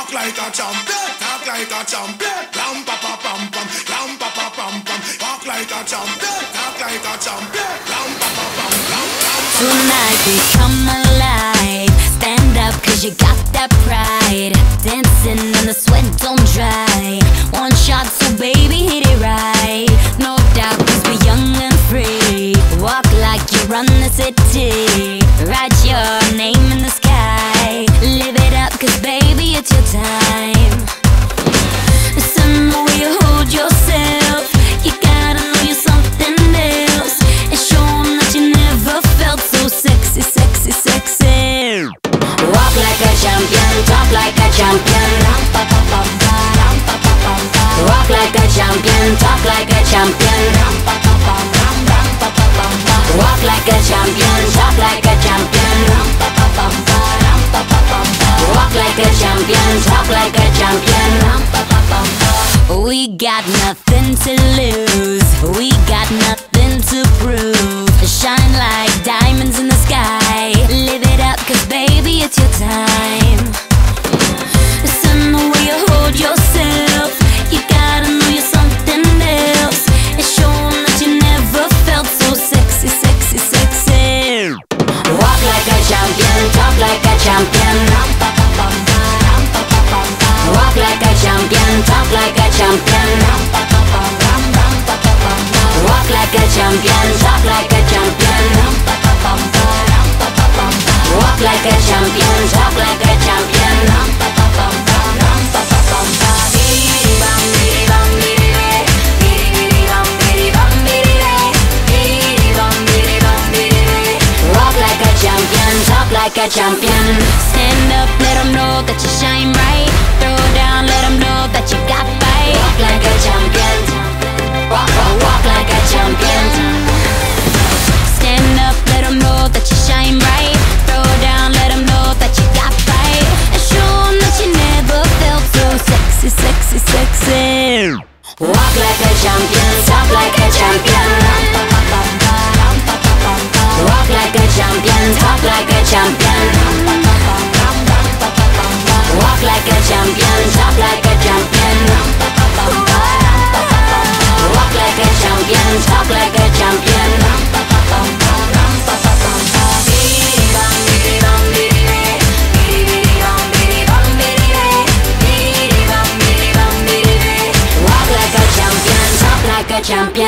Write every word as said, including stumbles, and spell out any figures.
walk like a champion, talk like a champion. Ram pa pa pam pam, ram pa pa pam pam. Walk like a champion, talk like a champion. Ram pa pa pam, ram ram. Tonight we come alive. Stand up 'cause you got that pride. Dancing and the sweat don't dry. One shot, so baby hit it right. No doubt 'cause we're young and free. Walk like you run the city. Write your name in the sky. Live it up 'cause baby it's your time. Listen the way you hold yourself. You gotta know you're something else. And show 'em that you never felt so sexy, sexy, sexy. Walk like a champion, talk like a champion. Walk like a champion, talk like a champion. Walk like a champion, talk like a champion. Walk like a champion, talk like a champion. We got nothing to lose. We got nothing to prove. Shine like diamonds in the sky. Live it up 'cause baby it's your time. Listen the way you hold yourself. You gotta know you're something else. And show 'em that you never felt so sexy, sexy, sexy. Walk like a champion, talk like a champion. Walk like a champion, talk like a champion. Walk like a champion, talk like a champion. Walk like a champion, talk like a champion. Walk like a champion, talk like a champion. Stand up, let 'em know that you shine bright. Throw down, let 'em know that you got fight. Walk like a champion. Walk, walk, walk like a champion. Stand up, let 'em know that you shine bright. Throw down, let 'em know that you got fight. And show 'em that you never felt so sexy, sexy, sexy. Walk like a champion, talk like a champion. Walk like a champion, talk like a champion. Walk like a champion, talk like a champion. Walk like a champion, talk like a champion. Walk like a champion, talk like a champion.